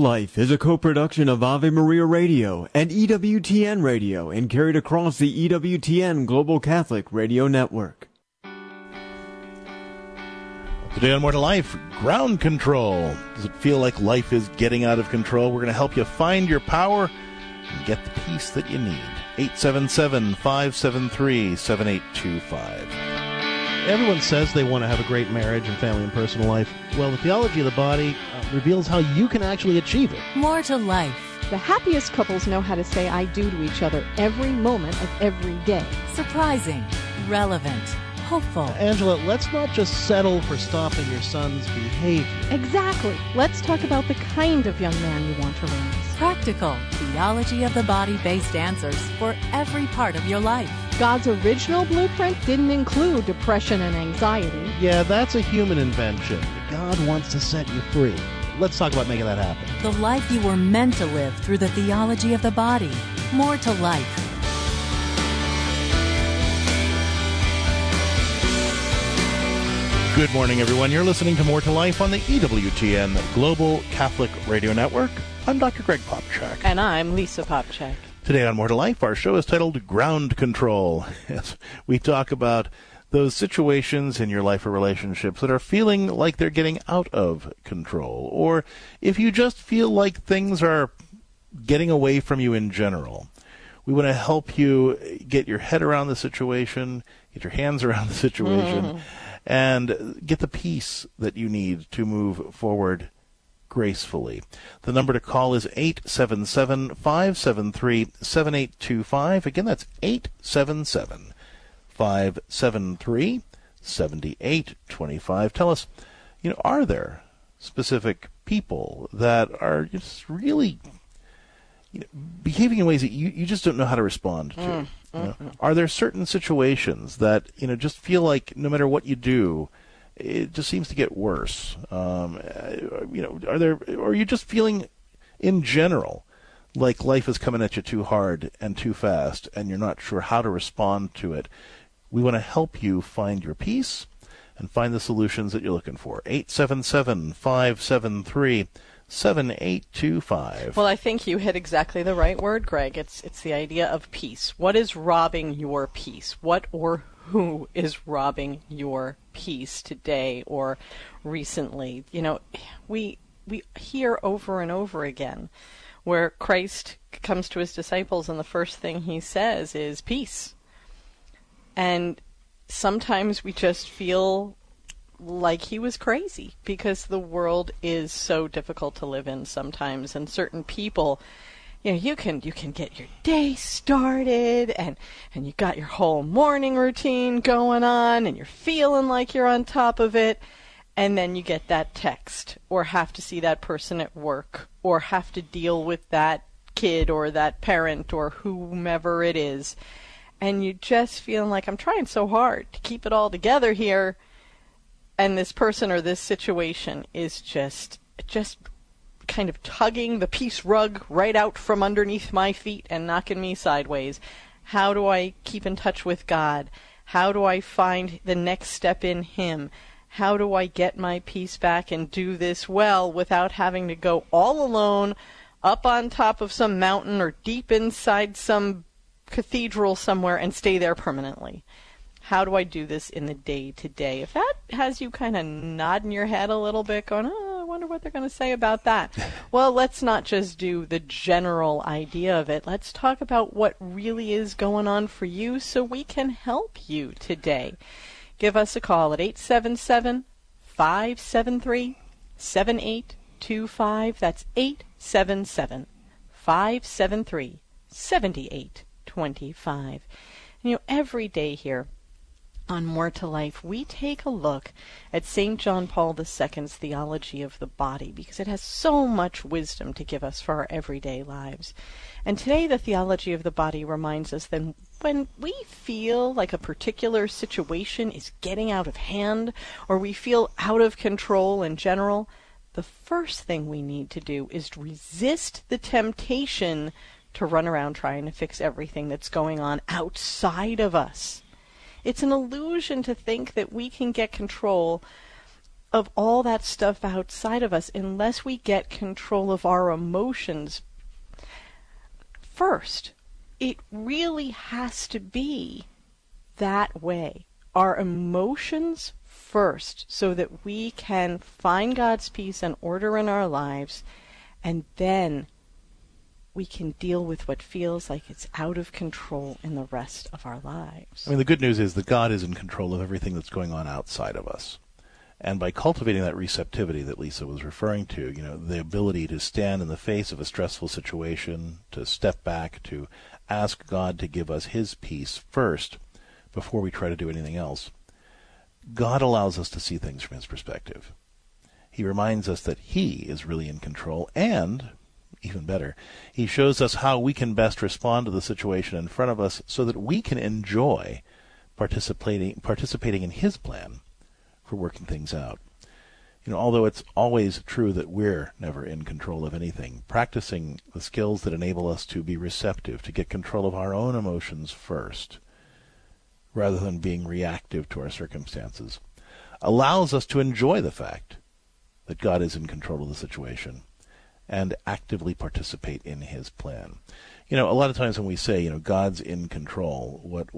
Life is a co-production of Ave Maria Radio and EWTN Radio and carried across the EWTN Global Catholic Radio Network. Today on More to Life, ground control. Does it feel like life is getting out of control? We're going to help you find your power and get the peace that you need. 877-573-7825. Everyone says they want to have a great marriage and family and personal life. Well, the theology of the body reveals how you can actually achieve it. More to Life. The happiest couples know how to say I do to each other every moment of every day. Surprising, relevant, hopeful. Angela, let's not just settle for stopping your son's behavior. Exactly. Let's talk about the kind of young man you want to raise. Practical, theology of the body-based answers for every part of your life. God's original blueprint didn't include depression and anxiety. Yeah, that's a human invention. God wants to set you free. Let's talk about making that happen. The life you were meant to live through the theology of the body. More to Life. Good morning, everyone. You're listening to More to Life on the EWTN Global Catholic Radio Network. I'm Dr. Greg Popchak. And I'm Lisa Popchak. Today on More to Life, our show is titled Ground Control. Yes, we talk about those situations in your life or relationships that are feeling like they're getting out of control, or if you just feel like things are getting away from you in general. We want to help you get your head around the situation, get your hands around the situation, and get the peace that you need to move forward gracefully. The number to call is 877-573-7825. Again, that's 877-573-7825. Tell us, are there specific people that are just really behaving in ways that you just don't know how to respond to? Are there certain situations that, just feel like no matter what you do, it just seems to get worse? Are you just feeling in general like life is coming at you too hard and too fast and you're not sure how to respond to it? We want to help you find your peace and find the solutions that you're looking for. 877-573-7825. Well, I think you hit exactly the right word, Greg. It's the idea of peace. What is robbing your peace? What or who is robbing your peace today or recently? We hear over and over again where Christ comes to his disciples and the first thing he says is peace. And sometimes we just feel like he was crazy because the world is so difficult to live in sometimes, and certain people, you can get your day started and you got your whole morning routine going on and you're feeling like you're on top of it, and then you get that text or have to see that person at work or have to deal with that kid or that parent or whomever it is, and you just feeling like I'm trying so hard to keep it all together here, and this person or this situation is just kind of tugging the peace rug right out from underneath my feet and knocking me sideways. How do I keep in touch with God? How do I find the next step in him? How do I get my peace back and do this well without having to go all alone up on top of some mountain or deep inside some cathedral somewhere and stay there permanently? How do I do this in the day-to-day? If that has you kind of nodding your head a little bit, going, I wonder what they're going to say about that. Well, let's not just do the general idea of it. Let's talk about what really is going on for you so we can help you today. Give us a call at 877-573-7825. That's 877-573-7825. Every day here on More to Life, we take a look at St. John Paul II's theology of the body because it has so much wisdom to give us for our everyday lives. And today the theology of the body reminds us that when we feel like a particular situation is getting out of hand or we feel out of control in general, the first thing we need to do is resist the temptation to run around trying to fix everything that's going on outside of us. It's an illusion to think that we can get control of all that stuff outside of us, unless we get control of our emotions first. It really has to be that way. Our emotions first, so that we can find God's peace and order in our lives, and then we can deal with what feels like it's out of control in the rest of our lives. I mean, the good news is that God is in control of everything that's going on outside of us. And by cultivating that receptivity that Lisa was referring to, the ability to stand in the face of a stressful situation, to step back, to ask God to give us his peace first before we try to do anything else, God allows us to see things from his perspective. He reminds us that he is really in control, and even better, he shows us how we can best respond to the situation in front of us so that we can enjoy participating in his plan for working things out. Although it's always true that we're never in control of anything, practicing the skills that enable us to be receptive, to get control of our own emotions first, rather than being reactive to our circumstances, allows us to enjoy the fact that God is in control of the situation and actively participate in his plan. A lot of times when we say, God's in control, what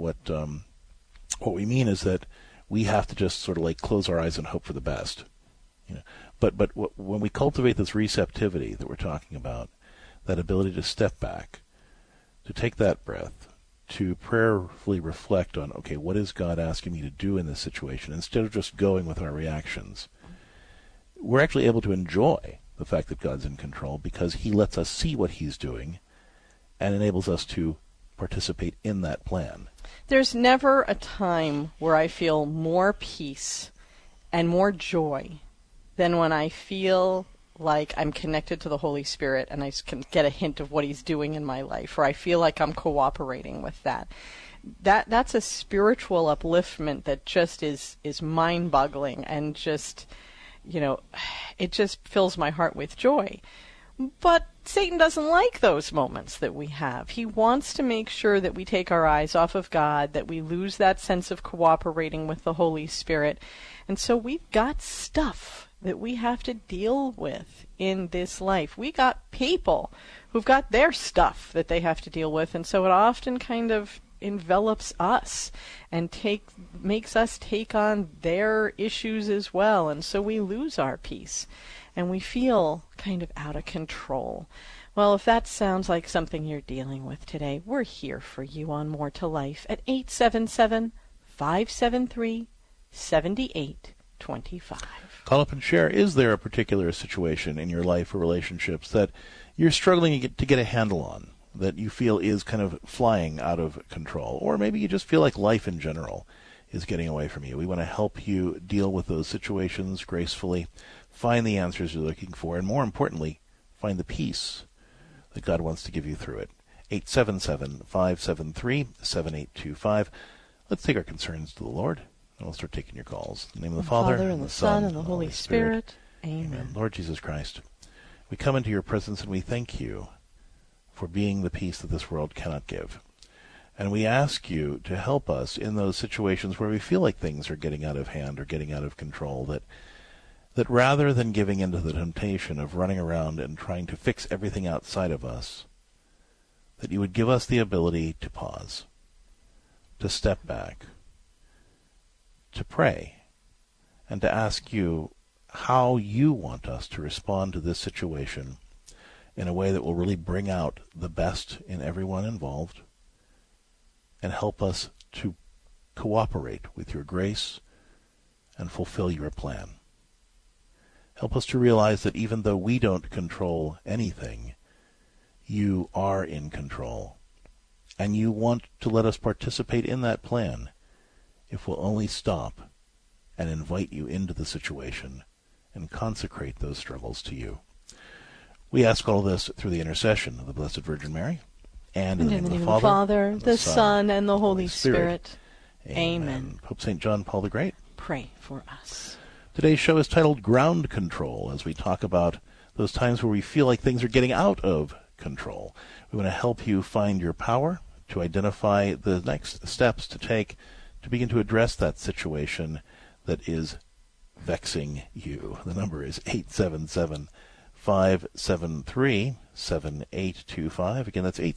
we mean is that we have to just sort of like close our eyes and hope for the best. But when we cultivate this receptivity that we're talking about, that ability to step back, to take that breath, to prayerfully reflect on, okay, what is God asking me to do in this situation, instead of just going with our reactions, we're actually able to enjoy the fact that God's in control because he lets us see what he's doing and enables us to participate in that plan. There's never a time where I feel more peace and more joy than when I feel like I'm connected to the Holy Spirit and I can get a hint of what he's doing in my life, or I feel like I'm cooperating with that. That's a spiritual upliftment that just is mind-boggling, and just, it just fills my heart with joy. But Satan doesn't like those moments that we have. He wants to make sure that we take our eyes off of God, that we lose that sense of cooperating with the Holy Spirit. And so we've got stuff that we have to deal with in this life. We got people who've got their stuff that they have to deal with, and so it often kind of envelops us and makes us take on their issues as well, and so we lose our peace and we feel kind of out of control. Well, if that sounds like something you're dealing with today, we're here for you on More to Life at 877-573-7825. Call up and share. Is there a particular situation in your life or relationships that you're struggling to get a handle on, that you feel is kind of flying out of control? Or maybe you just feel like life in general is getting away from you. We want to help you deal with those situations gracefully, find the answers you're looking for, and more importantly, find the peace that God wants to give you through it. 877-573-7825. Let's take our concerns to the Lord, and we'll start taking your calls. In the name of the Father, and the Son, and the Holy Spirit. Amen. Lord Jesus Christ, we come into your presence and we thank you for being the peace that this world cannot give. And we ask you to help us in those situations where we feel like things are getting out of hand or getting out of control, that rather than giving into the temptation of running around and trying to fix everything outside of us, that you would give us the ability to pause, to step back, to pray, and to ask you how you want us to respond to this situation in a way that will really bring out the best in everyone involved and help us to cooperate with your grace and fulfill your plan. Help us to realize that even though we don't control anything, you are in control, and you want to let us participate in that plan if we'll only stop and invite you into the situation and consecrate those struggles to you. We ask all this through the intercession of the Blessed Virgin Mary, and in the name of the Father, the Son, and the Holy Spirit. Amen. Pope St. John Paul the Great, pray for us. Today's show is titled Ground Control, as we talk about those times where we feel like things are getting out of control. We want to help you find your power, to identify the next steps to take to begin to address that situation that is vexing you. The number is 877-573-7825. Again, that's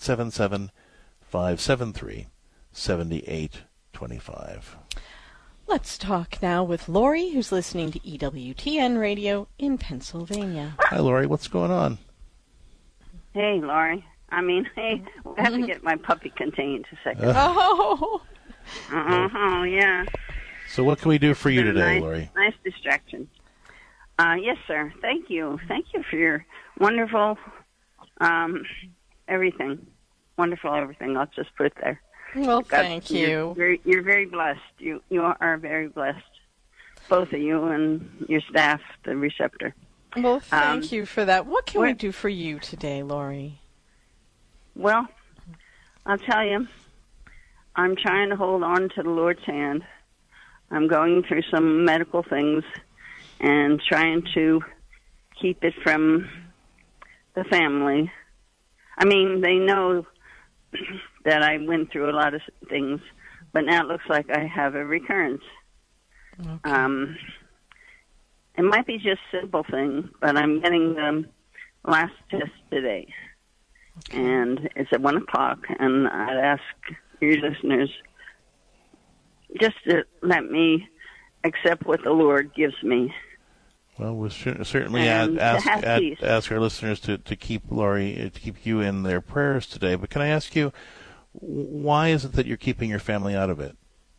877-573-7825. Let's talk now with Lori, who's listening to EWTN Radio in Pennsylvania. Hi, Lori. What's going on? Hey, Lori. Hey, I have to get my puppy contained a second. Oh! Yeah. So what can we do for you today, Lori? Nice distraction. Yes, sir. Thank you. Thank you for your wonderful everything. Wonderful everything. I'll just put it there. Well, thank you. You're very blessed. You are very blessed. Both of you and your staff, the Receptor. Well, thank you for that. What can we do for you today, Lori? Well, I'll tell you, I'm trying to hold on to the Lord's hand. I'm going through some medical things and trying to keep it from the family. They know that I went through a lot of things, but now it looks like I have a recurrence. Okay. It might be just a simple thing, but I'm getting the last test today. Okay. And it's at 1 o'clock, and I'd ask your listeners just to let me accept what the Lord gives me. Well, we'll certainly ask our listeners to keep Lori, to keep you in their prayers today. But can I ask you, why is it that you're keeping your family out of it?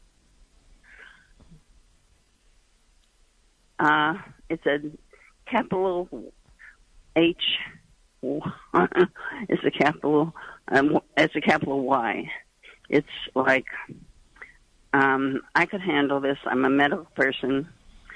It's a capital H. It's a capital. It's a capital Y. It's like I could handle this. I'm a medical person.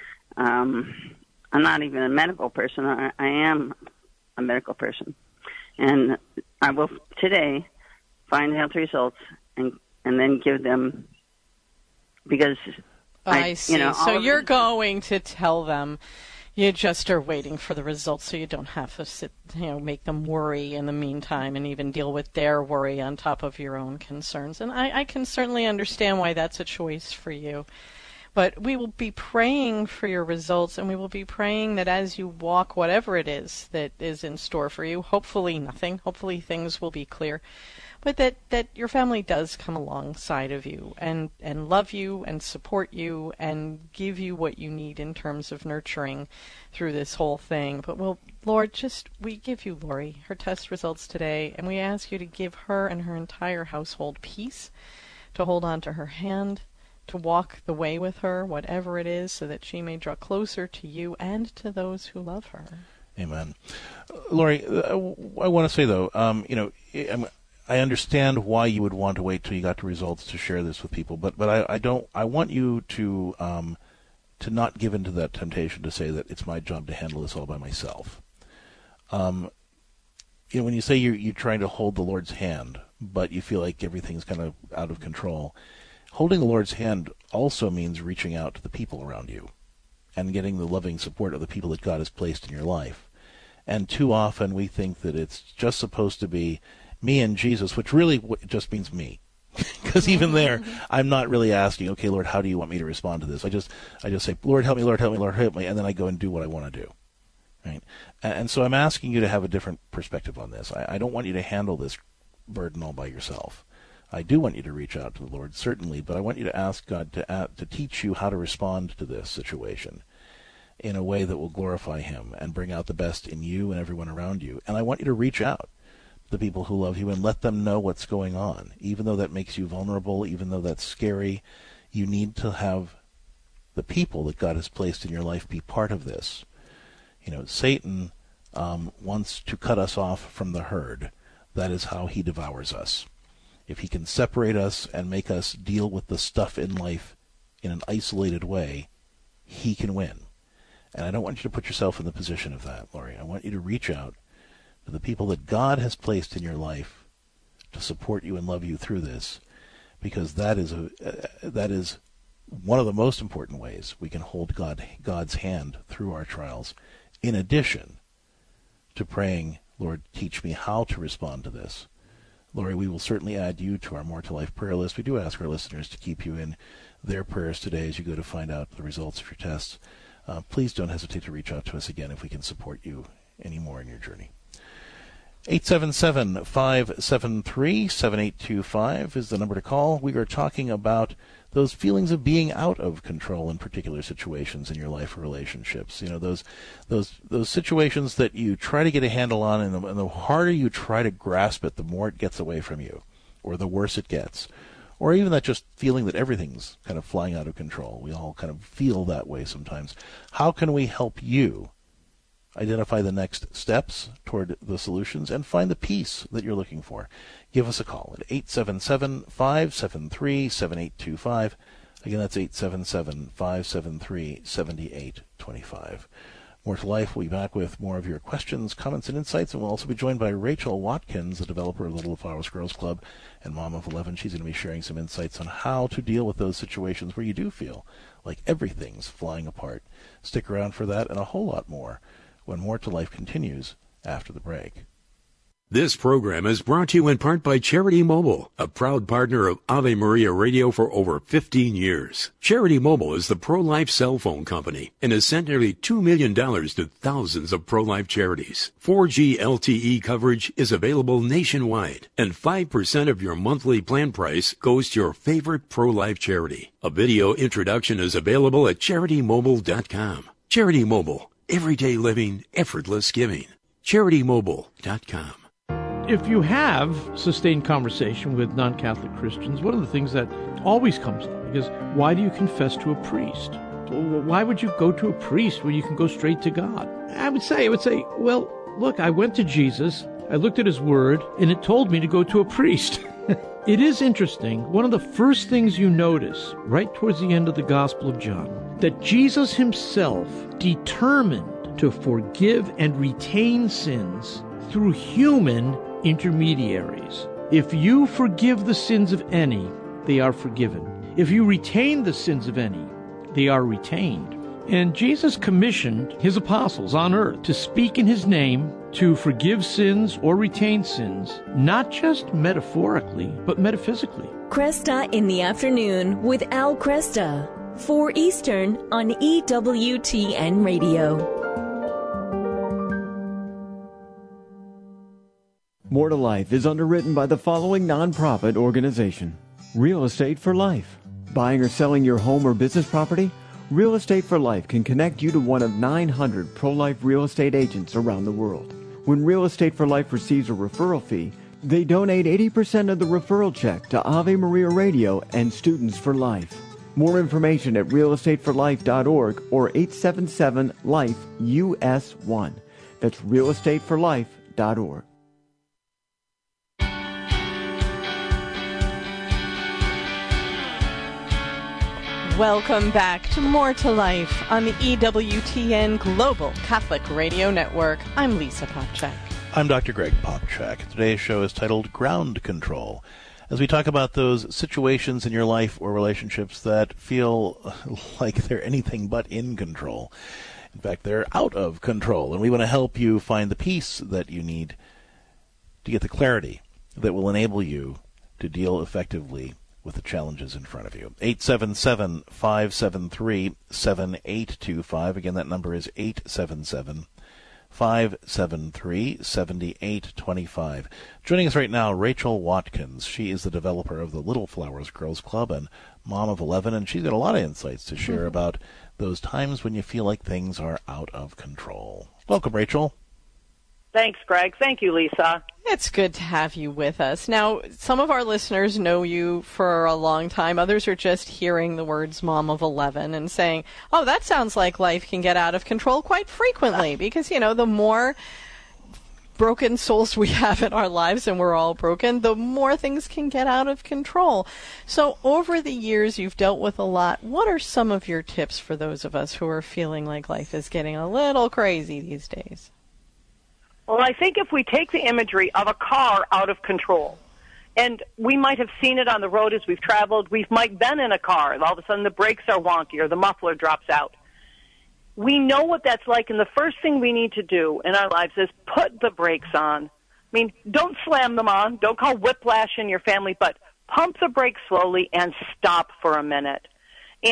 I'm not even a medical person. I am a medical person, and I will today find out the results and then give them because I see. So you're going to tell them. You just are waiting for the results so you don't have to make them worry in the meantime and even deal with their worry on top of your own concerns. And I can certainly understand why that's a choice for you. But we will be praying for your results, and we will be praying that as you walk whatever it is that is in store for you, hopefully nothing, hopefully things will be clear, but that your family does come alongside of you and love you and support you and give you what you need in terms of nurturing through this whole thing. But Lord, we give you Lori her test results today, and we ask you to give her and her entire household peace, to hold on to her hand, to walk the way with her, whatever it is, so that she may draw closer to you and to those who love her. Amen. Lori, I want to say, though, I understand why you would want to wait till you got the results to share this with people, but I want you to not give in to that temptation to say that it's my job to handle this all by myself. When you say you're trying to hold the Lord's hand, but you feel like everything's kind of out of control, holding the Lord's hand also means reaching out to the people around you and getting the loving support of the people that God has placed in your life. And too often we think that it's just supposed to be me and Jesus, which really just means me. Because even there, I'm not really asking, okay, Lord, how do you want me to respond to this? I just say, Lord, help me, Lord, help me, Lord, help me, and then I go and do what I want to do. Right? And so I'm asking you to have a different perspective on this. I don't want you to handle this burden all by yourself. I do want you to reach out to the Lord, certainly, but I want you to ask God to teach you how to respond to this situation in a way that will glorify Him and bring out the best in you and everyone around you. And I want you to reach out to the people who love you and let them know what's going on. Even though that makes you vulnerable, even though that's scary, you need to have the people that God has placed in your life be part of this. Satan wants to cut us off from the herd. That is how he devours us. If he can separate us and make us deal with the stuff in life in an isolated way, he can win. And I don't want you to put yourself in the position of that, Lori. I want you to reach out to the people that God has placed in your life to support you and love you through this, because that is one of the most important ways we can hold God's hand through our trials, in addition to praying, Lord, teach me how to respond to this. Lori, we will certainly add you to our More to Life prayer list. We do ask our listeners to keep you in their prayers today as you go to find out the results of your tests. please don't hesitate to reach out to us again if we can support you any more in your journey. 877-573-7825 is the number to call. We are talking about those feelings of being out of control in particular situations in your life or relationships. You know, those situations that you try to get a handle on, and the harder you try to grasp it, the more it gets away from you, or the worse it gets. Or even that just feeling that everything's kind of flying out of control. We all kind of feel that way sometimes. How can we help you identify the next steps toward the solutions and find the peace that you're looking for? Give us a call at 877-573-7825. Again, that's 877-573-7825. More to Life will be back with more of your questions, comments, and insights, and we'll also be joined by Rachel Watkins, the developer of the Little Flowers Girls Club and mom of 11. She's going to be sharing some insights on how to deal with those situations where you do feel like everything's flying apart. Stick around for that and a whole lot more when More to Life continues after the break. This program is brought to you in part by Charity Mobile, a proud partner of Ave Maria Radio for over 15 years. Charity Mobile is the pro-life cell phone company and has sent nearly $2 million to thousands of pro-life charities. 4G LTE coverage is available nationwide, and 5% of your monthly plan price goes to your favorite pro-life charity. A video introduction is available at CharityMobile.com. Charity Mobile, everyday living, effortless giving. CharityMobile.com. If you have sustained conversation with non-Catholic Christians, one of the things that always comes up is, why do you confess to a priest? Why would you go to a priest when you can go straight to God? I would say, well, look, I went to Jesus, I looked at his word, and it told me to go to a priest. It is interesting. One of the first things you notice right towards the end of the Gospel of John, that Jesus himself determined to forgive and retain sins through human intermediaries. If you forgive the sins of any, they are forgiven. If you retain the sins of any, they are retained. And Jesus commissioned his apostles on earth to speak in his name, to forgive sins or retain sins, not just metaphorically, but metaphysically. Cresta in the Afternoon with Al Cresta, 4 Eastern on EWTN Radio. More to Life is underwritten by the following nonprofit organization: Real Estate for Life. Buying or selling your home or business property? Real Estate for Life can connect you to one of 900 pro-life real estate agents around the world. When Real Estate for Life receives a referral fee, they donate 80% of the referral check to Ave Maria Radio and Students for Life. More information at realestateforlife.org or 877-LIFE-US1. That's realestateforlife.org. Welcome back to More to Life on the EWTN Global Catholic Radio Network. I'm Lisa Popchak. I'm Dr. Greg Popchak. Today's show is titled Ground Control, as we talk about those situations in your life or relationships that feel like they're anything but in control. In fact, they're out of control, and we want to help you find the peace that you need to get the clarity that will enable you to deal effectively with the challenges in front of you. 877-573-7825. Again, that number is 877-573-7825. Joining us right now, Rachel Watkins. She is the developer of the Little Flowers Girls Club and mom of 11, and she's got a lot of insights to share about those times when you feel like things are out of control. Welcome, Rachel. Thanks, Greg. Thank you, Lisa. It's good to have you with us. Now, some of our listeners know you for a long time. Others are just hearing the words mom of 11 and saying, oh, that sounds like life can get out of control quite frequently. Because, you know, the more broken souls we have in our lives, and we're all broken, the more things can get out of control. So over the years, you've dealt with a lot. What are some of your tips for those of us who are feeling like life is getting a little crazy these days? Well, I think if we take the imagery of a car out of control, and we might have seen it on the road as we've traveled, we might have been in a car, and all of a sudden the brakes are wonky or the muffler drops out. We know what that's like, and the first thing we need to do in our lives is put the brakes on. I mean, don't slam them on, don't call whiplash in your family, but pump the brakes slowly and stop for a minute. And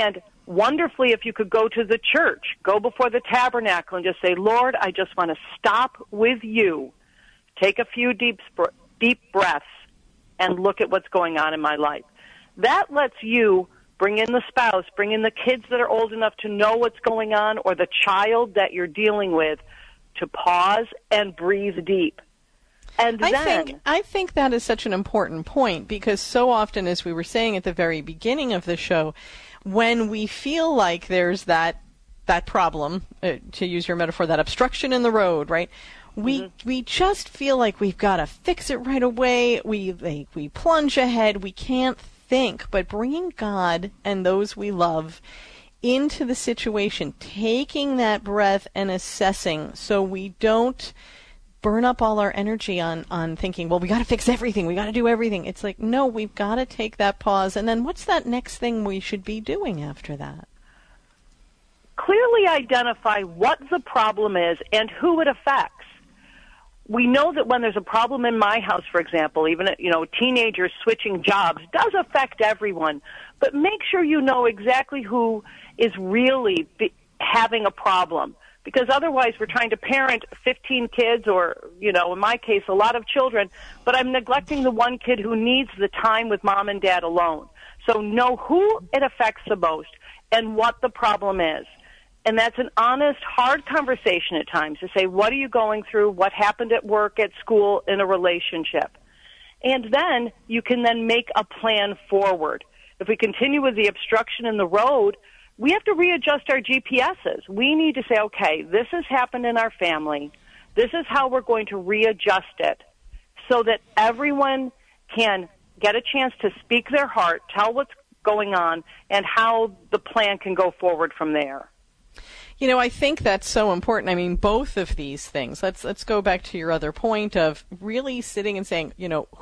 wonderfully if you could go to the church, go before the tabernacle and just say, Lord, I just want to stop with you, take a few deep breaths, and look at what's going on in my life. That lets you bring in the spouse, bring in the kids that are old enough to know what's going on, or the child that you're dealing with, to pause and breathe deep. And I think that is such an important point, because so often, as we were saying at the very beginning of the show, when we feel like there's that problem, to use your metaphor, that obstruction in the road, right? We just feel like we've got to fix it right away. We plunge ahead. We can't think. But bringing God and those we love into the situation, taking that breath and assessing, so we don't burn up all our energy on thinking, well, we got to fix everything, we got to do everything. It's like, no, we've got to take that pause, and then what's that next thing we should be doing after that? Clearly identify what the problem is and who it affects. We know that when there's a problem in my house, for example, even teenagers switching jobs does affect everyone, but make sure you know exactly who is really having a problem. Because otherwise we're trying to parent 15 kids or, in my case, a lot of children, but I'm neglecting the one kid who needs the time with mom and dad alone. So know who it affects the most and what the problem is. And that's an honest, hard conversation at times to say, what are you going through? What happened at work, at school, in a relationship? And then you can then make a plan forward. If we continue with the obstruction in the road, we have to readjust our GPSs. We need to say, okay, this has happened in our family. This is how we're going to readjust it so that everyone can get a chance to speak their heart, tell what's going on, and how the plan can go forward from there. I think that's so important. I mean, both of these things. Let's go back to your other point of really sitting and saying,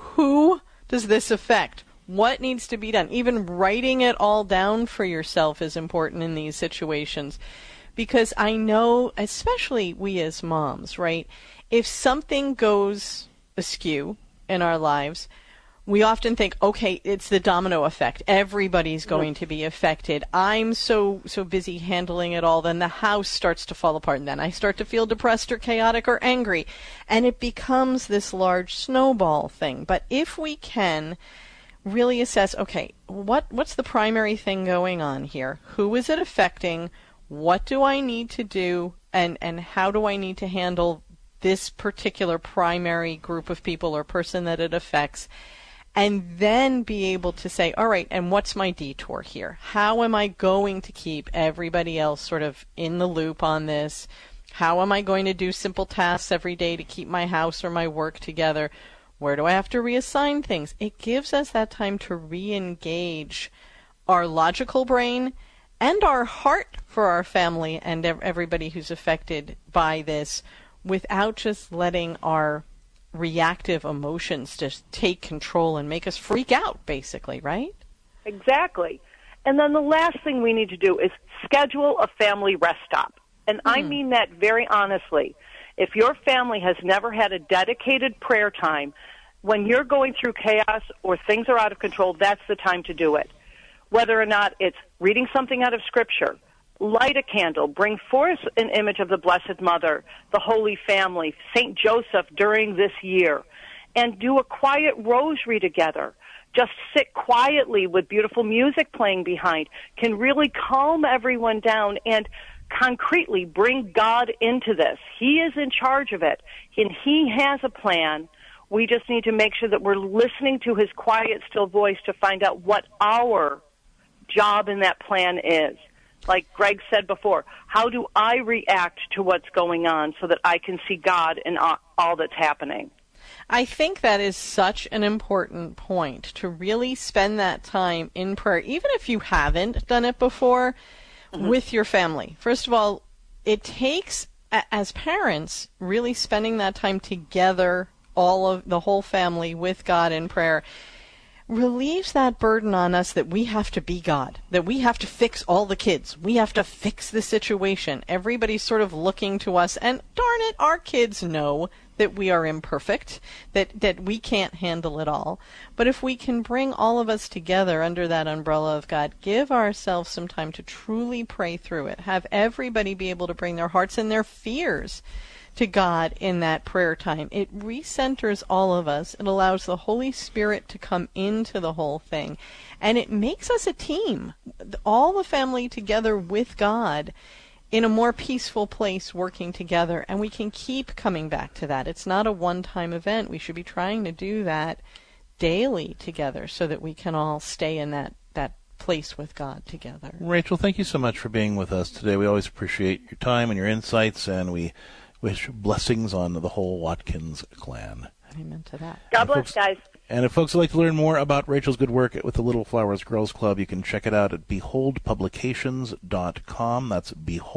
who does this affect? What needs to be done? Even writing it all down for yourself is important in these situations, because I know, especially we as moms, right? If something goes askew in our lives, we often think, okay, it's the domino effect. Everybody's going to be affected. I'm so busy handling it all, then the house starts to fall apart, and then I start to feel depressed or chaotic or angry, and it becomes this large snowball thing. But if we can really assess, okay, what's the primary thing going on here? Who is it affecting? What do I need to do? And how do I need to handle this particular primary group of people or person that it affects? And then be able to say, all right, and what's my detour here? How am I going to keep everybody else sort of in the loop on this? How am I going to do simple tasks every day to keep my house or my work together? Where do I have to reassign things? It gives us that time to re-engage our logical brain and our heart for our family and everybody who's affected by this, without just letting our reactive emotions just take control and make us freak out, basically, right? Exactly. And then the last thing we need to do is schedule a family rest stop. And I mean that very honestly. If your family has never had a dedicated prayer time, when you're going through chaos or things are out of control, that's the time to do it. Whether or not it's reading something out of Scripture, light a candle, bring forth an image of the Blessed Mother, the Holy Family, St. Joseph during this year, and do a quiet rosary together. Just sit quietly with beautiful music playing behind can really calm everyone down and concretely bring God into this. He is in charge of it, and He has a plan. We just need to make sure that we're listening to His quiet, still voice to find out what our job in that plan is. Like Greg said before, how do I react to what's going on so that I can see God in all that's happening? I think that is such an important point, to really spend that time in prayer, even if you haven't done it before, with your family. First of all, it takes, as parents, really spending that time together, all of the whole family with God in prayer. relieves that burden on us that we have to be God, that we have to fix all the kids. We have to fix the situation. Everybody's sort of looking to us, and darn it, our kids know that we are imperfect, that we can't handle it all. But if we can bring all of us together under that umbrella of God, give ourselves some time to truly pray through it, have everybody be able to bring their hearts and their fears to God in that prayer time. It recenters all of us. It allows the Holy Spirit to come into the whole thing. And it makes us a team, all the family together with God in a more peaceful place working together. And we can keep coming back to that. It's not a one-time event. We should be trying to do that daily together so that we can all stay in that place with God together. Rachel, thank you so much for being with us today. We always appreciate your time and your insights, and we wish blessings on the whole Watkins clan. Amen to that. God bless, guys. And if folks would like to learn more about Rachel's good work with the Little Flowers Girls Club, you can check it out at beholdpublications.com. That's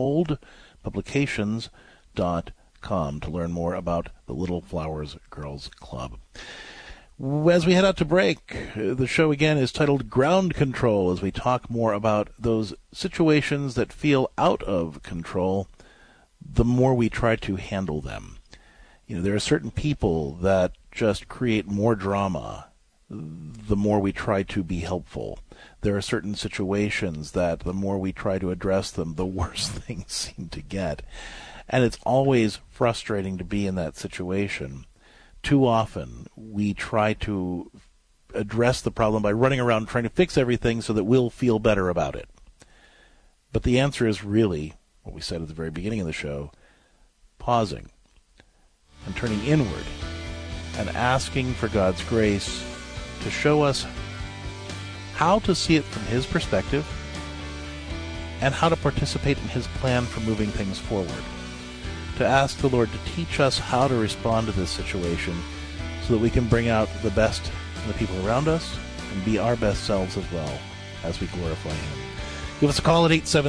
beholdpublications.com to learn more about the Little Flowers Girls Club. As we head out to break, the show again is titled Ground Control, as we talk more about those situations that feel out of control the more we try to handle them. You know, there are certain people that just create more drama the more we try to be helpful. There are certain situations that the more we try to address them, the worse things seem to get. And it's always frustrating to be in that situation. Too often, we try to address the problem by running around trying to fix everything so that we'll feel better about it. But the answer is really what we said at the very beginning of the show, pausing and turning inward and asking for God's grace to show us how to see it from His perspective and how to participate in His plan for moving things forward. To ask the Lord to teach us how to respond to this situation so that we can bring out the best in the people around us and be our best selves as well as we glorify Him. Give us a call at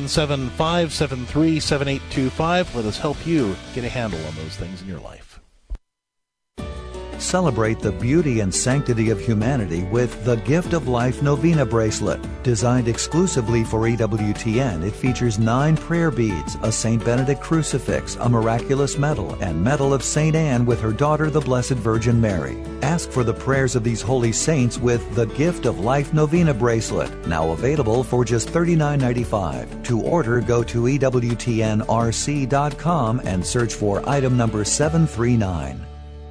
877-573-7825. Let us help you get a handle on those things in your life. Celebrate the beauty and sanctity of humanity with the Gift of Life Novena Bracelet. Designed exclusively for EWTN, it features 9 prayer beads, a St. Benedict crucifix, a miraculous medal, and medal of St. Anne with her daughter, the Blessed Virgin Mary. Ask for the prayers of these holy saints with the Gift of Life Novena Bracelet, now available for just $39.95. To order, go to EWTNRC.com and search for item number 739.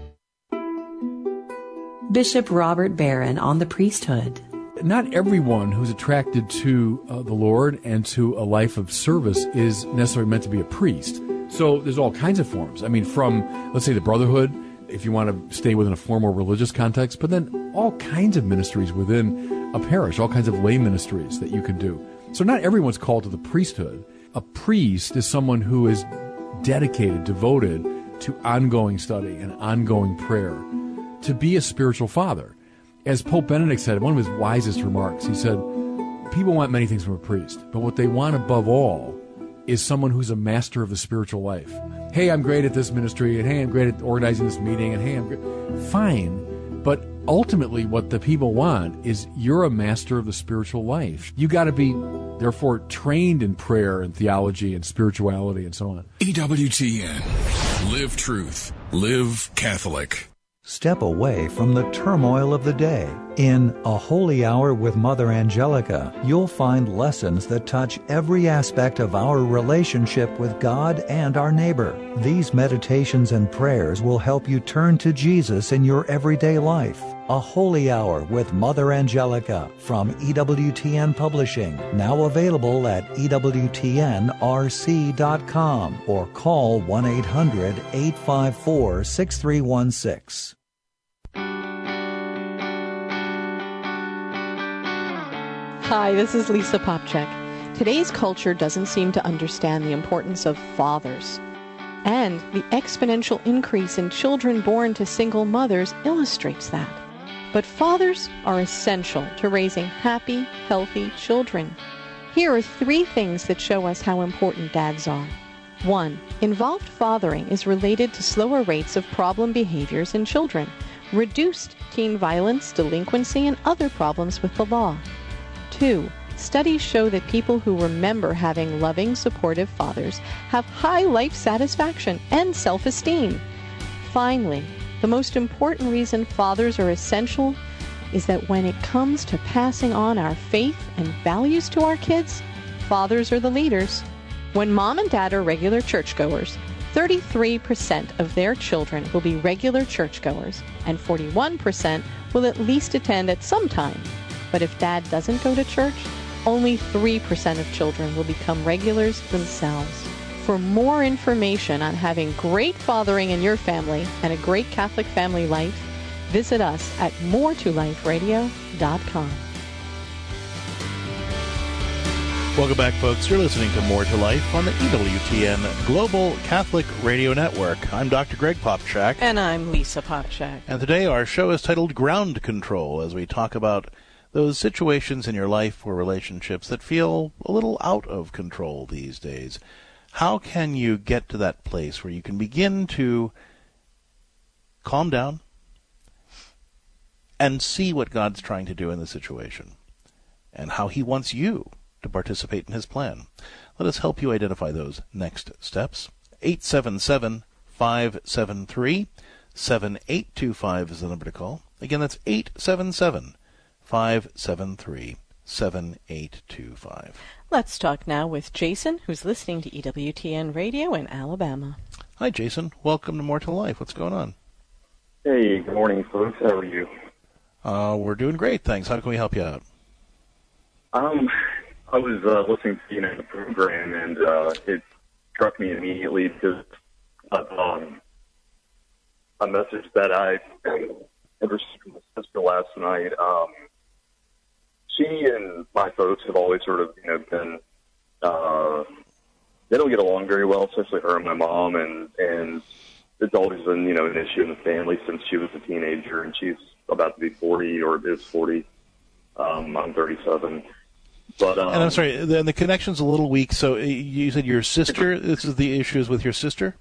Bishop Robert Barron on the priesthood. Not everyone who's attracted to the Lord and to a life of service is necessarily meant to be a priest. So there's all kinds of forms. I mean, from, let's say, the brotherhood, if you want to stay within a formal religious context, but then all kinds of ministries within a parish, all kinds of lay ministries that you can do. So not everyone's called to the priesthood. A priest is someone who is dedicated, devoted to ongoing study and ongoing prayer, to be a spiritual father. As Pope Benedict said, one of his wisest remarks, he said, people want many things from a priest, but what they want above all is someone who's a master of the spiritual life. Hey, I'm great at this ministry, and hey, I'm great at organizing this meeting, and hey, I'm great. Fine, but ultimately what the people want is you're a master of the spiritual life. You got to be, therefore, trained in prayer and theology and spirituality and so on. EWTN. Live truth. Live Catholic. Step away from the turmoil of the day. In A Holy Hour with Mother Angelica, you'll find lessons that touch every aspect of our relationship with God and our neighbor. These meditations and prayers will help you turn to Jesus in your everyday life. A Holy Hour with Mother Angelica from EWTN Publishing, now available at EWTNRC.com or call 1-800-854-6316. Hi, this is Lisa Popchak. Today's culture doesn't seem to understand the importance of fathers. And the exponential increase in children born to single mothers illustrates that. But fathers are essential to raising happy, healthy children. Here are 3 things that show us how important dads are. 1. Involved fathering is related to slower rates of problem behaviors in children. reduced teen violence, delinquency, and other problems with the law. 2. Studies show that people who remember having loving, supportive fathers have high life satisfaction and self-esteem. Finally, the most important reason fathers are essential is that when it comes to passing on our faith and values to our kids, fathers are the leaders. When mom and dad are regular churchgoers, 33% of their children will be regular churchgoers, and 41% will at least attend at some time. But if dad doesn't go to church, only 3% of children will become regulars themselves. For more information on having great fathering in your family and a great Catholic family life, visit us at moretoliferadio.com. Welcome back, folks. You're listening to More to Life on the EWTN Global Catholic Radio Network. I'm Dr. Greg Popchak. And I'm Lisa Popchak. And today our show is titled Ground Control, as we talk about those situations in your life or relationships that feel a little out of control these days. How can you get to that place where you can begin to calm down and see what God's trying to do in the situation and how He wants you to participate in His plan? Let us help you identify those next steps. 877-573-7825 is the number to call. Again, that's 877-573-7825. Let's talk now with Jason, who's listening to EWTN Radio in Alabama. Hi, Jason. Welcome to More to Life. What's going on? Hey, good morning, folks. How are you? We're doing great, thanks. How can we help you out? I was listening to the program, and it struck me immediately because of a message that I received from my sister last night. She and my folks have always sort of been they don't get along very well, especially her and my mom, and it's always been an issue in the family since she was a teenager, and she's about to be 40 or is 40. I'm 37. But, and I'm sorry, the connection's a little weak, so you said your sister, this is the issues with your sister?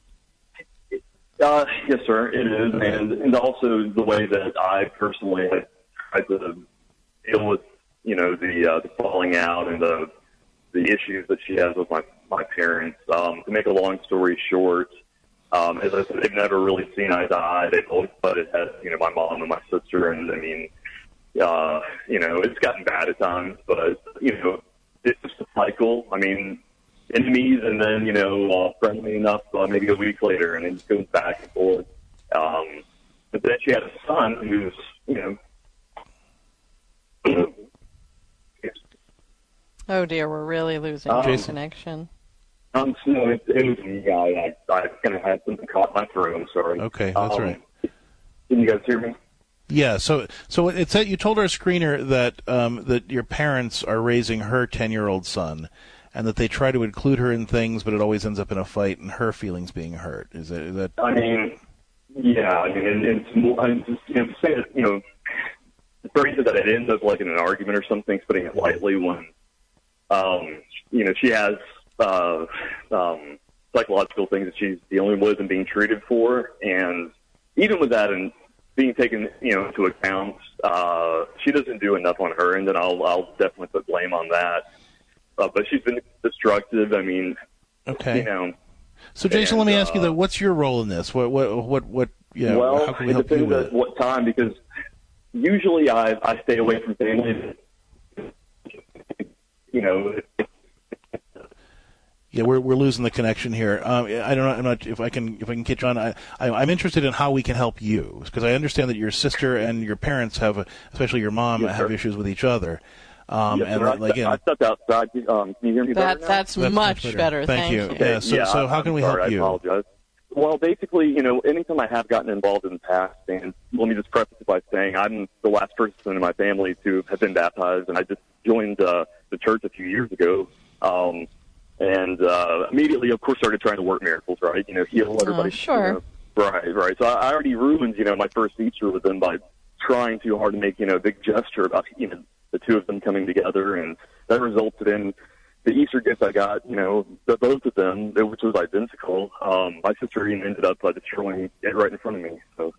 Yes, sir, it is, and also the way that I personally have tried to deal with, the falling out and the issues that she has with my parents. To make a long story short, as I said, they've never really seen eye to eye. They've always butted heads, my mom and my sister, and I mean, it's gotten bad at times, but, it's just a cycle. I mean, enemies and then, friendly enough maybe a week later, and it just goes back and forth. But then she had a son who's, Oh, dear, we're really losing our connection. No, it was me. I kind of had something caught my throat. I'm sorry. Okay, that's right. Can you guys hear me? Yeah, so it said you told our screener that that your parents are raising her 10-year-old son, and that they try to include her in things, but it always ends up in a fight and her feelings being hurt. Is that? I mean, yeah. I mean, and it's more. I'm just saying that the phrase that it ends up like in an argument or something, putting it lightly, when she has psychological things that she's dealing with and being treated for, and even with that and being taken, into account, she doesn't do enough on her end, and I'll definitely put blame on that. But she's been destructive. I mean, okay. So, Jason, let me ask you though, what's your role in this? What? Well, how can we help you with it depends at what time, because usually I stay away from family. Yeah, we're losing the connection here. I don't know. I'm not if I can catch on. I'm interested in how we can help you, because I understand that your sister and your parents have, especially your mom, have issues with each other. I stepped outside. Can you hear me better now? That's much better. Thank you. Yeah. So how can we help you? I apologize. Well, basically, anytime I have gotten involved in the past, and let me just preface it by saying I'm the last person in my family to have been baptized, and I just joined the church a few years ago. And immediately, of course, started trying to work miracles, right? Heal everybody. Sure. Right. So I already ruined, my first Easter with them by trying too hard to make, a big gesture about, the two of them coming together, and that resulted in the Easter gift I got, the both of them, which was identical. My sister even ended up destroying it right in front of me. So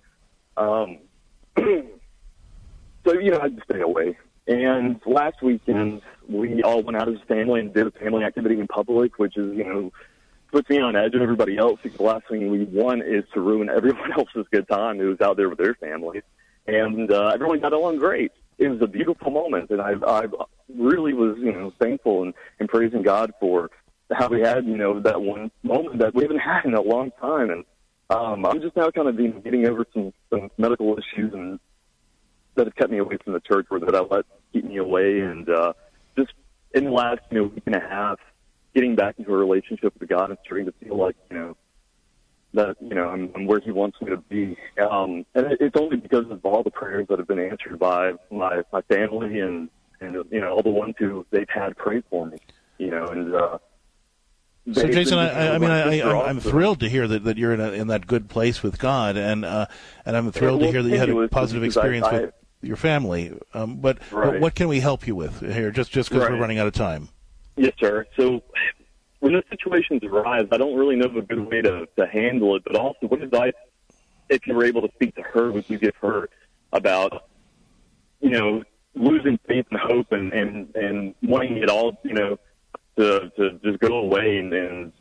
So, you know, I had to stay away. And last weekend, we all went out as a family and did a family activity in public, which is, you know, puts me on edge of everybody else, because the last thing we want is to ruin everyone else's good time who's out there with their families. And everyone got along great. It was a beautiful moment, and I really was, you know, thankful and praising God for how we had, you know, that one moment that we haven't had in a long time. And I'm just now kind of getting over some medical issues and that have kept me away from the church, or that I let keep me away. And just in the last, you know, week and a half, getting back into a relationship with God and starting to feel like, you know, that, you know, I'm where He wants me to be. And it's only because of all the prayers that have been answered by my family and you know, all the ones who they've had pray for me, you know. And so, Jason, I'm thrilled to hear that you're in that good place with God, and I'm thrilled to hear that you had a positive experience with your family. But what can we help you with here, just because we're running out of time? Yes, sir. So when those situations arise, I don't really know of a good way to handle it, but also what advice, if you were able to speak to her, would you give her about, you know, losing faith and hope and wanting it all, you know, to just go away and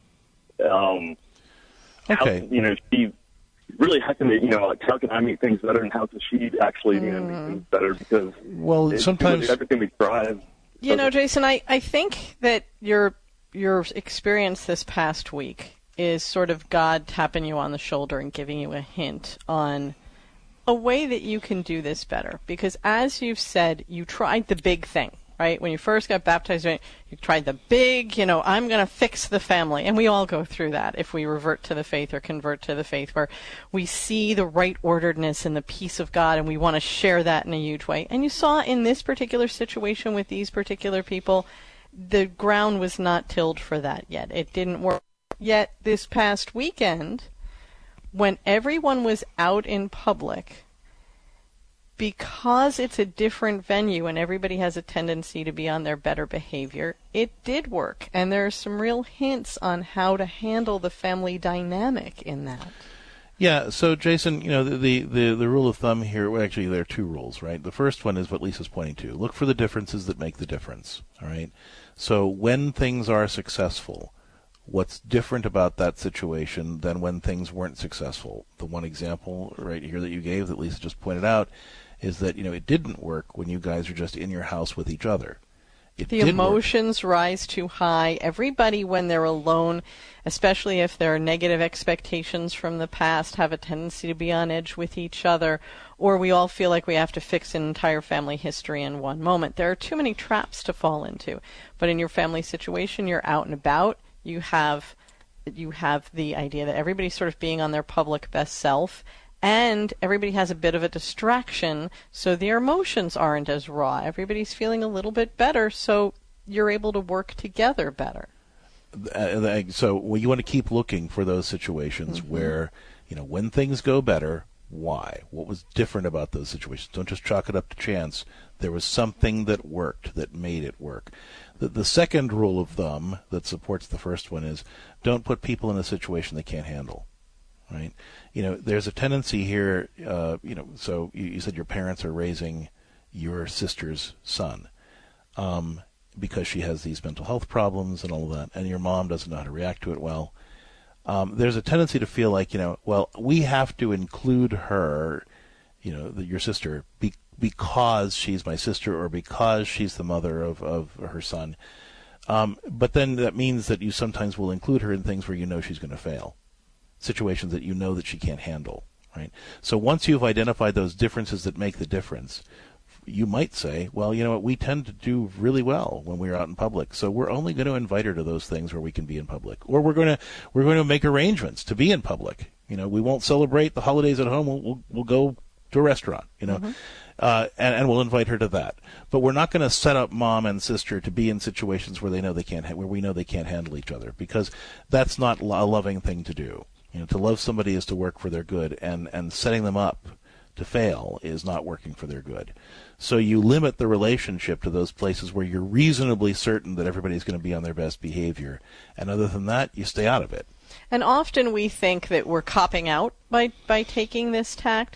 how, you know, she really, how can, you know, like, how can I make things better, and how can she actually, you know, make things better? Because sometimes everything we try. You know, Jason, I think that your experience this past week is sort of God tapping you on the shoulder and giving you a hint on a way that you can do this better. Because as you've said, you tried the big thing, right? When you first got baptized, you tried the big, you know, I'm going to fix the family. And we all go through that if we revert to the faith or convert to the faith, where we see the right orderedness and the peace of God, and we want to share that in a huge way. And you saw in this particular situation with these particular people, the ground was not tilled for that yet. It didn't work. Yet this past weekend, when everyone was out in public, because it's a different venue and everybody has a tendency to be on their better behavior, it did work. And there are some real hints on how to handle the family dynamic in that. Yeah, so Jason, you know, the rule of thumb here, well, actually there are two rules, right? The first one is what Lisa's pointing to. Look for the differences that make the difference, all right? So when things are successful, what's different about that situation than when things weren't successful? The one example right here that you gave that Lisa just pointed out is that, you know, it didn't work when you guys were just in your house with each other. The emotions rise too high. Everybody, when they're alone, especially if there are negative expectations from the past, have a tendency to be on edge with each other, or we all feel like we have to fix an entire family history in one moment. There are too many traps to fall into. But in your family situation, you're out and about. You have the idea that everybody's sort of being on their public best self, and everybody has a bit of a distraction, so their emotions aren't as raw. Everybody's feeling a little bit better, so you're able to work together better. So you want to keep looking for those situations where, you know, when things go better, why? What was different about those situations? Don't just chalk it up to chance. There was something that worked, that made it work. The second rule of thumb that supports the first one is don't put people in a situation they can't handle, right? You know, there's a tendency here, you know, so you said your parents are raising your sister's son because she has these mental health problems and all of that, and your mom doesn't know how to react to it well. There's a tendency to feel like, you know, well, we have to include her, you know, your sister, because she's my sister or because she's the mother of her son. But then that means that you sometimes will include her in things where you know she's going to fail, situations that you know that she can't handle, right? So once you've identified those differences that make the difference, you might say, well, you know what, we tend to do really well when we're out in public, so we're only going to invite her to those things where we can be in public, or we're going to make arrangements to be in public. You know, we won't celebrate the holidays at home. We'll go to a restaurant, you know. And we'll invite her to that. But we're not going to set up mom and sister to be in situations where we know they can't handle each other, because that's not a loving thing to do. You know, to love somebody is to work for their good, and setting them up to fail is not working for their good. So you limit the relationship to those places where you're reasonably certain that everybody's going to be on their best behavior. And other than that, you stay out of it. And often we think that we're copping out by taking this tact,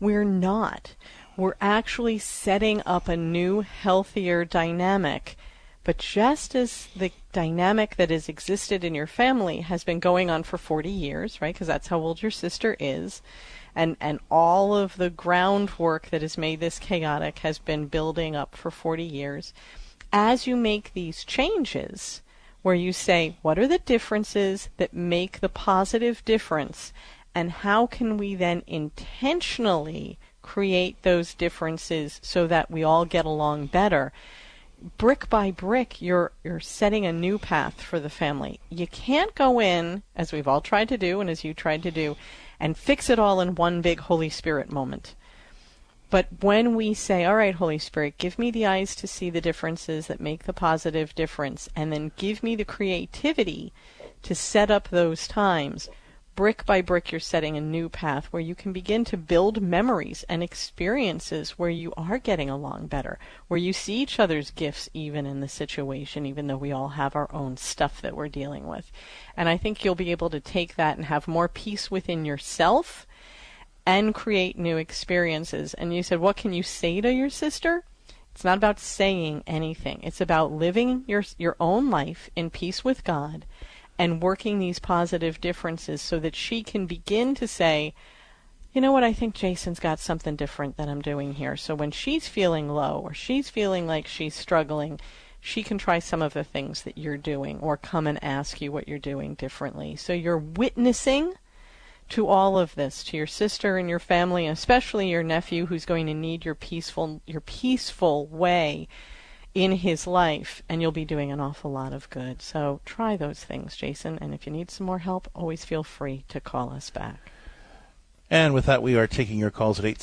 We're not. We're actually setting up a new, healthier dynamic. But just as the dynamic that has existed in your family has been going on for 40 years, right, because that's how old your sister is, and all of the groundwork that has made this chaotic has been building up for 40 years, as you make these changes, where you say, what are the differences that make the positive difference, and how can we then intentionally create those differences so that we all get along better? Brick by brick, you're setting a new path for the family. You can't go in, as we've all tried to do and as you tried to do, and fix it all in one big Holy Spirit moment. But when we say, all right, Holy Spirit, give me the eyes to see the differences that make the positive difference, and then give me the creativity to set up those times, brick by brick, you're setting a new path where you can begin to build memories and experiences where you are getting along better, where you see each other's gifts even in the situation, even though we all have our own stuff that we're dealing with. And I think you'll be able to take that and have more peace within yourself and create new experiences. And you said, what can you say to your sister? It's not about saying anything. It's about living your own life in peace with God and working these positive differences so that she can begin to say, you know what, I think Jason's got something different that I'm doing here. So when she's feeling low or she's feeling like she's struggling, she can try some of the things that you're doing or come and ask you what you're doing differently. So you're witnessing to all of this, to your sister and your family, especially your nephew who's going to need your peaceful way in his life, and you'll be doing an awful lot of good. So try those things, Jason, and if you need some more help, always feel free to call us back. And with that, we are taking your calls at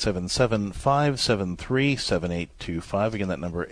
877-573-7825. Again, that number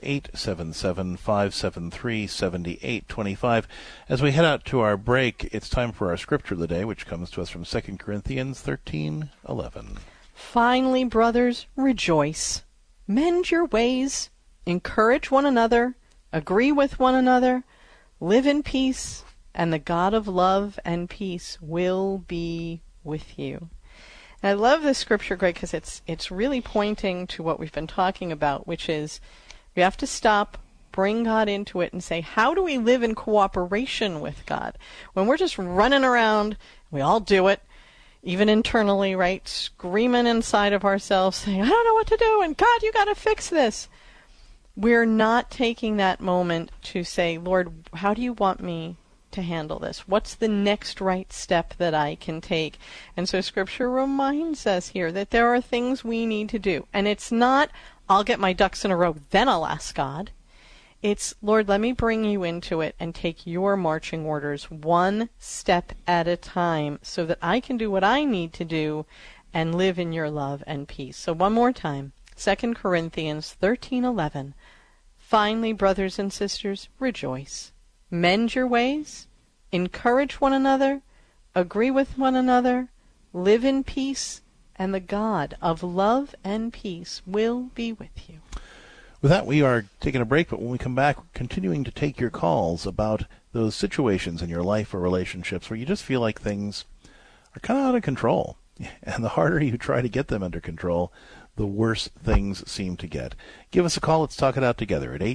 877-573-7825. As we head out to our break, it's time for our scripture of the day, which comes to us from 2 Corinthians 13:11. Finally, brothers, rejoice. Mend your ways. Encourage one another, agree with one another, live in peace, and the God of love and peace will be with you. And I love this scripture, Greg, because it's really pointing to what we've been talking about, which is we have to stop, bring God into it, and say, how do we live in cooperation with God? When we're just running around, we all do it, even internally, right, screaming inside of ourselves, saying, I don't know what to do, and God, you got to fix this. We're not taking that moment to say, Lord, how do you want me to handle this? What's the next right step that I can take? And so Scripture reminds us here that there are things we need to do. And it's not, I'll get my ducks in a row, then I'll ask God. It's, Lord, let me bring you into it and take your marching orders one step at a time so that I can do what I need to do and live in your love and peace. So one more time. 2 Corinthians 13:11. Finally, brothers and sisters, rejoice. Mend your ways. Encourage one another. Agree with one another. Live in peace. And the God of love and peace will be with you. With that, we are taking a break, but when we come back, we're continuing to take your calls about those situations in your life or relationships where you just feel like things are kind of out of control. And the harder you try to get them under control, the worse things seem to get. Give us a call. Let's talk it out together at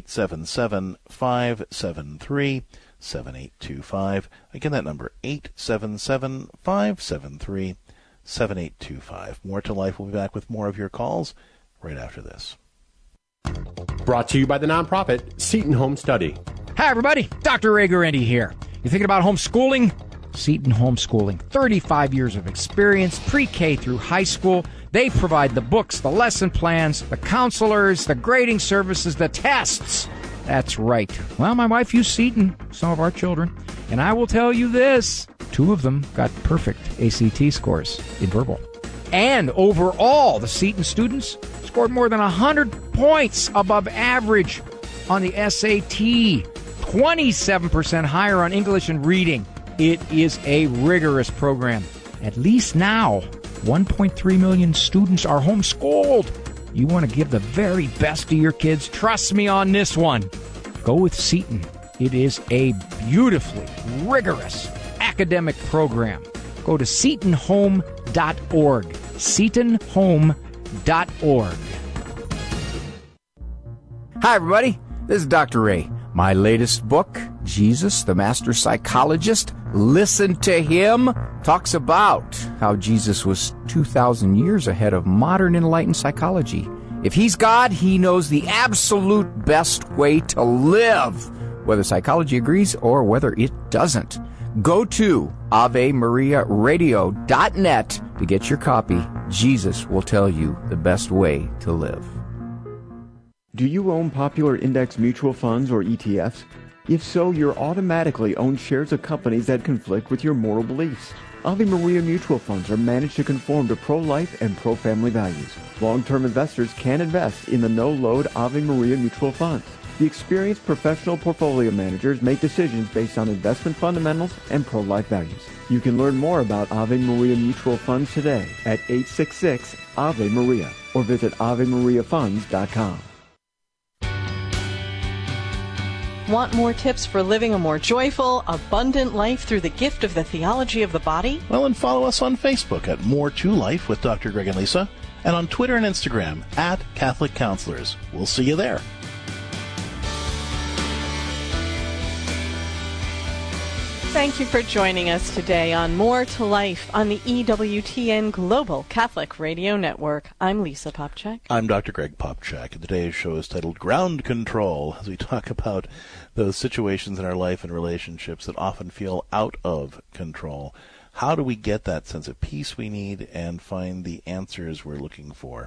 877-573-7825. Again, that number, 877-573-7825. More to Life. We'll be back with more of your calls right after this. Brought to you by the nonprofit Seton Home Study. Hi, everybody. Dr. Ray Guarendi here. You thinking about homeschooling? Seton Homeschooling. 35 years of experience, pre-K through high school. They provide the books, the lesson plans, the counselors, the grading services, the tests. That's right. Well, my wife used Seton, some of our children. And I will tell you this, 2 of them got perfect ACT scores in verbal. And overall, the Seton students scored more than 100 points above average on the SAT. 27% higher on English and reading. It is a rigorous program. At least now, 1.3 million students are homeschooled. You want to give the very best to your kids? Trust me on this one. Go with Seton. It is a beautifully rigorous academic program. Go to SetonHome.org. SetonHome.org. Hi, everybody. This is Dr. Ray. My latest book, Jesus, the Master Psychologist, Listen to Him, talks about how Jesus was 2,000 years ahead of modern enlightened psychology. If He's God, He knows the absolute best way to live, whether psychology agrees or whether it doesn't. Go to AveMariaRadio.net to get your copy. Jesus will tell you the best way to live. Do you own popular index mutual funds or ETFs? If so, you're automatically own shares of companies that conflict with your moral beliefs. Ave Maria mutual funds are managed to conform to pro-life and pro-family values. Long-term investors can invest in the no-load Ave Maria mutual funds. The experienced professional portfolio managers make decisions based on investment fundamentals and pro-life values. You can learn more about Ave Maria mutual funds today at 866 Ave Maria or visit AveMariaFunds.com. Want more tips for living a more joyful, abundant life through the gift of the theology of the body? Well, and follow us on Facebook at More to Life with Dr. Greg and Lisa, and on Twitter and Instagram at Catholic Counselors. We'll see you there. Thank you for joining us today on More to Life on the EWTN Global Catholic Radio Network. I'm Lisa Popcak. I'm Dr. Greg Popcak, and today's show is titled Ground Control, as we talk about those situations in our life and relationships that often feel out of control. How do we get that sense of peace we need and find the answers we're looking for?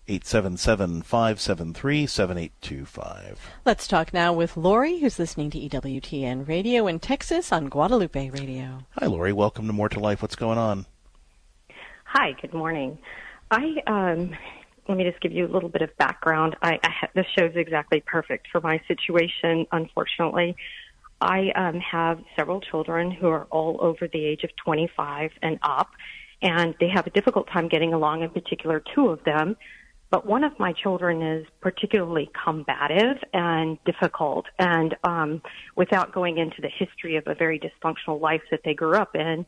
877-573-7825. Let's talk now with Lori, who's listening to EWTN Radio in Texas on Guadalupe Radio. Hi, Lori. Welcome to More to Life. What's going on? Hi, good morning. Let me just give you a little bit of background. This show's exactly perfect for my situation, unfortunately. I have several children who are all over the age of 25 and up, and they have a difficult time getting along, in particular two of them. But one of my children is particularly combative and difficult, and without going into the history of a very dysfunctional life that they grew up in,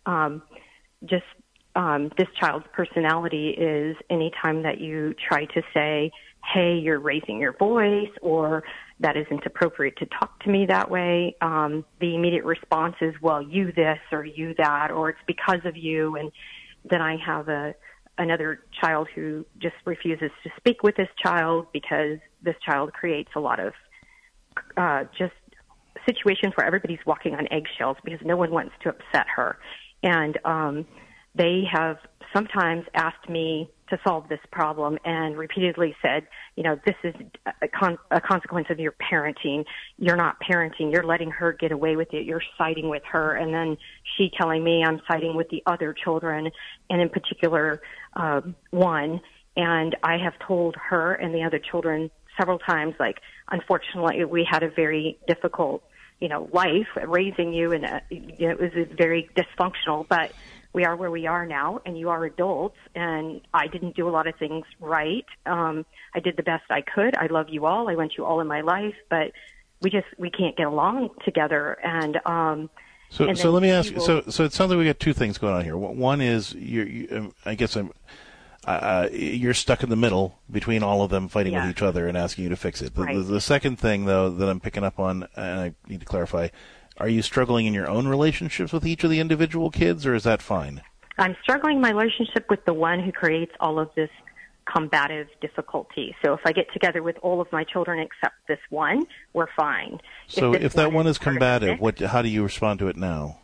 this child's personality is anytime that you try to say, hey, you're raising your voice, or that isn't appropriate to talk to me that way, the immediate response is, well, you this or you that, or it's because of you. And then I have another child who just refuses to speak with this child because this child creates a lot of just situations where everybody's walking on eggshells because no one wants to upset her. And they have sometimes asked me to solve this problem and repeatedly said, you know, this is a consequence of your parenting. You're not parenting. You're letting her get away with it. You're siding with her. And then she telling me I'm siding with the other children, and in particular one. And I have told her and the other children several times, like, unfortunately, we had a very difficult, life raising you, and it was very dysfunctional, but we are where we are now, and you are adults, and I didn't do a lot of things right. I did the best I could. I love you all. I want you all in my life, but we can't get along together. And so let me ask you. So it sounds like we got two things going on here. One is you're stuck in the middle between all of them fighting with each other and asking you to fix it. Right. The second thing, though, that I'm picking up on, and I need to clarify. Are you struggling in your own relationships with each of the individual kids, or is that fine? I'm struggling in my relationship with the one who creates all of this combative difficulty. So if I get together with all of my children except this one, we're fine. So if that one is combative, how do you respond to it now?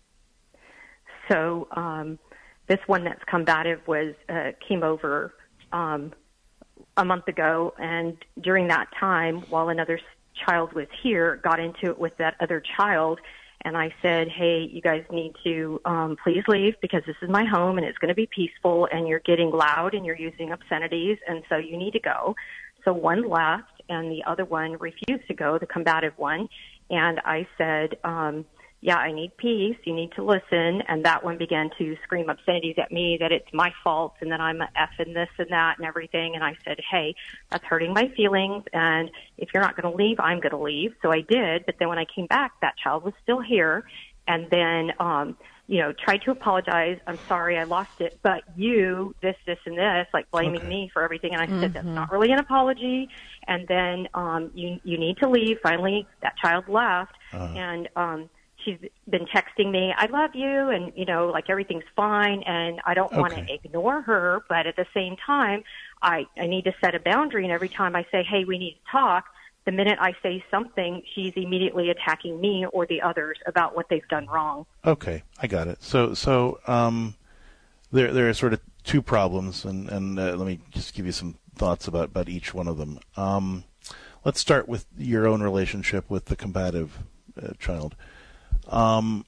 So this one that's combative came over a month ago, and during that time, while another child was here, got into it with that other child, and I said, hey, you guys need to please leave because this is my home and it's going to be peaceful, and you're getting loud and you're using obscenities, and so you need to go. So one left and the other one refused to go, the combative one, and I said, yeah, I need peace, you need to listen, and that one began to scream obscenities at me, that it's my fault and that I'm an F and this and that and everything, and I said, hey, that's hurting my feelings, and if you're not going to leave, I'm going to leave. So I did, but then when I came back, that child was still here, and then tried to apologize. I'm sorry, I lost it. But you, this, and this, like blaming me for everything. And I said, that's not really an apology. And then you need to leave. Finally, that child left. And she's been texting me, I love you, and, like everything's fine. And I don't want to ignore her. But at the same time, I need to set a boundary. And every time I say, hey, we need to talk, the minute I say something, she's immediately attacking me or the others about what they've done wrong. Okay, I got it. So there are sort of two problems, and let me just give you some thoughts about each one of them. Let's start with your own relationship with the combative child. The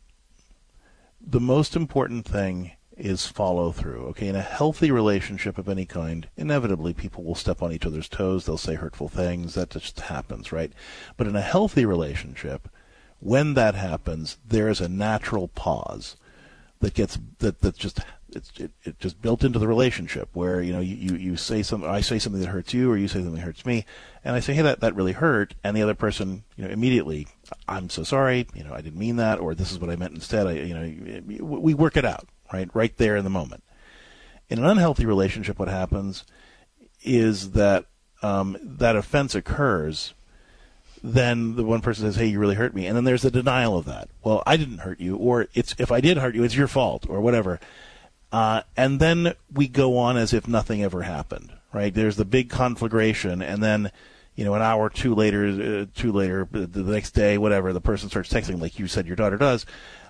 most important thing is follow through. Okay, in a healthy relationship of any kind, inevitably people will step on each other's toes, they'll say hurtful things, that just happens, right? But in a healthy relationship, when that happens, there is a natural pause that gets that's just built into the relationship, where you say something, I say something that hurts you, or you say something that hurts me, and I say, hey, that really hurt, and the other person immediately, I'm so sorry, I didn't mean that, or this is what I meant instead. We work it out. Right there in the moment. In an unhealthy relationship, what happens is that that offense occurs. Then the one person says, "Hey, you really hurt me," and then there's a denial of that. Well, I didn't hurt you, or if I did hurt you, it's your fault, or whatever. And then we go on as if nothing ever happened. Right? There's the big conflagration, and then an hour or two later, the next day, whatever, the person starts texting like you said your daughter does.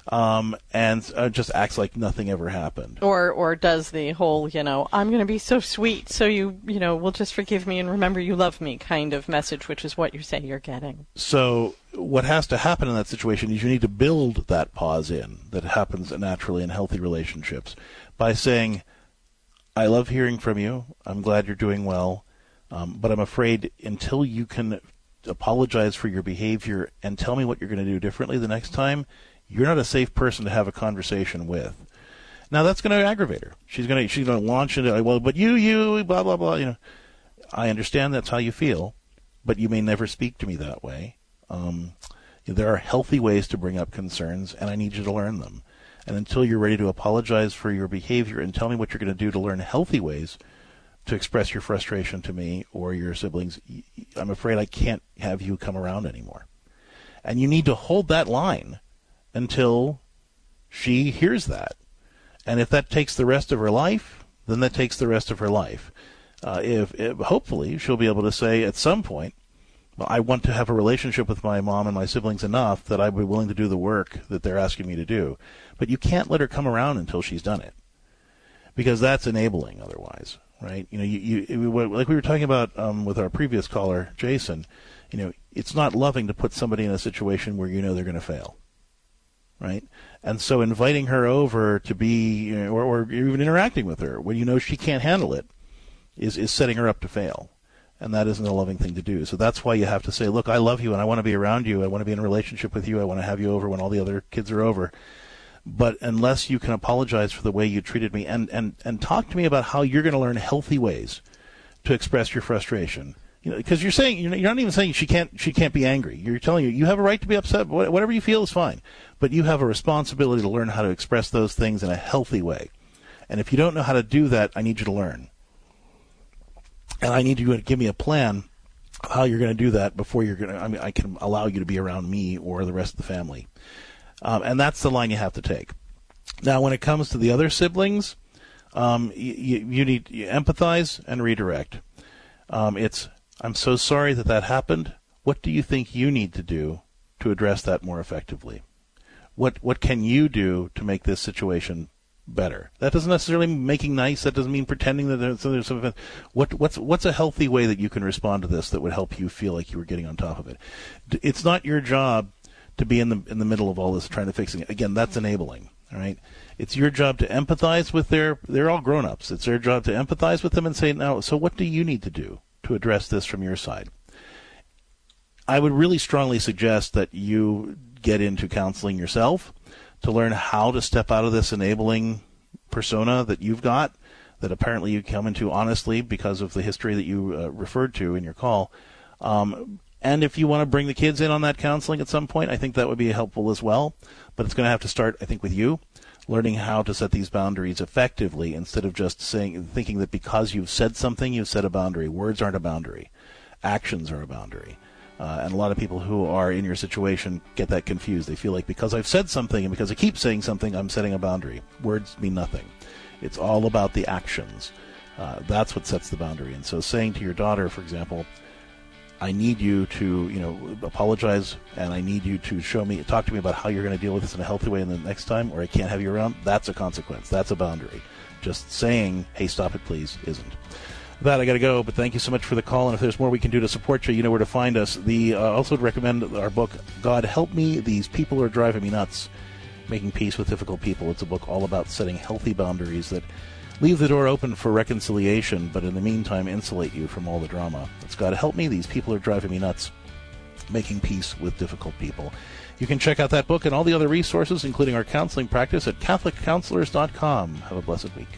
And just acts like nothing ever happened. Or does the whole, I'm going to be so sweet, so you will just forgive me and remember you love me kind of message, which is what you say you're getting. So what has to happen in that situation is you need to build that pause in that happens naturally in healthy relationships by saying, I love hearing from you. I'm glad you're doing well. But I'm afraid until you can apologize for your behavior and tell me what you're going to do differently the next time, you're not a safe person to have a conversation with. Now that's going to aggravate her. She's going to launch into, well, but you blah blah blah. I understand that's how you feel, but you may never speak to me that way. There are healthy ways to bring up concerns, and I need you to learn them. And until you're ready to apologize for your behavior and tell me what you're going to do to learn healthy ways to express your frustration to me or your siblings, I'm afraid I can't have you come around anymore. And you need to hold that line until she hears that. And if that takes the rest of her life, then that takes the rest of her life. If hopefully she'll be able to say at some point, well, I want to have a relationship with my mom and my siblings enough that I'd be willing to do the work that they're asking me to do. But you can't let her come around until she's done it, because that's enabling otherwise, right? Like we were talking about with our previous caller, Jason, it's not loving to put somebody in a situation where they're going to fail. Right? And so inviting her over to be, or even interacting with her when she can't handle it, is setting her up to fail. And that isn't a loving thing to do. So that's why you have to say, look, I love you and I want to be around you. I want to be in a relationship with you. I want to have you over when all the other kids are over. But unless you can apologize for the way you treated me and talk to me about how you're going to learn healthy ways to express your frustration. Because you're saying, you're not even saying she can't be angry. You're telling you have a right to be upset. Whatever you feel is fine. But you have a responsibility to learn how to express those things in a healthy way. And if you don't know how to do that, I need you to learn. And I need you to give me a plan of how you're going to do that before I can allow you to be around me or the rest of the family. And that's the line you have to take. Now, when it comes to the other siblings, you need to empathize and redirect. I'm so sorry that happened. What do you think you need to do to address that more effectively? What can you do to make this situation better? That doesn't necessarily mean making nice. That doesn't mean pretending that there's some. What's a healthy way that you can respond to this that would help you feel like you were getting on top of it? It's not your job to be in the middle of all this trying to fix it. Again, that's enabling. All right. It's your job to empathize with they're all grown-ups. It's their job to empathize with them and say, now, so what do you need to do to address this from your side? I would really strongly suggest that you get into counseling yourself to learn how to step out of this enabling persona that you've got, that apparently you come into honestly because of the history that you referred to in your call. And if you want to bring the kids in on that counseling at some point, I think that would be helpful as well. But it's going to have to start, I think, with you, learning how to set these boundaries effectively instead of just thinking that because you've said something, you've set a boundary. Words aren't a boundary. Actions are a boundary. And a lot of people who are in your situation get that confused. They feel like because I've said something and because I keep saying something, I'm setting a boundary. Words mean nothing. It's all about the actions. That's what sets the boundary. And so saying to your daughter, for example, I need you to, apologize, and I need you to talk to me about how you're going to deal with this in a healthy way in the next time, or I can't have you around. That's a consequence. That's a boundary. Just saying, hey, stop it, please, isn't. With that, I got to go, but thank you so much for the call, and if there's more we can do to support you, you know where to find us. Also would recommend our book, God Help Me, These People Are Driving Me Nuts, Making Peace with Difficult People. It's a book all about setting healthy boundaries that leave the door open for reconciliation, but in the meantime insulate you from all the drama. It's God Help Me, These People Are Driving Me Nuts, Making Peace with Difficult People. You can check out that book and all the other resources, including our counseling practice, at CatholicCounselors.com. Have a blessed week.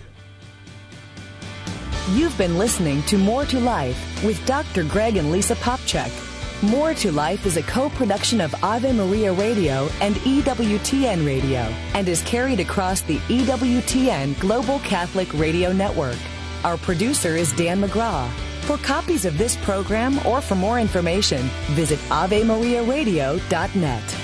You've been listening to More to Life with Dr. Greg and Lisa Popcak. More to Life is a co-production of Ave Maria Radio and EWTN Radio and is carried across the EWTN Global Catholic Radio Network. Our producer is Dan McGraw. For copies of this program or for more information, visit AveMariaRadio.net.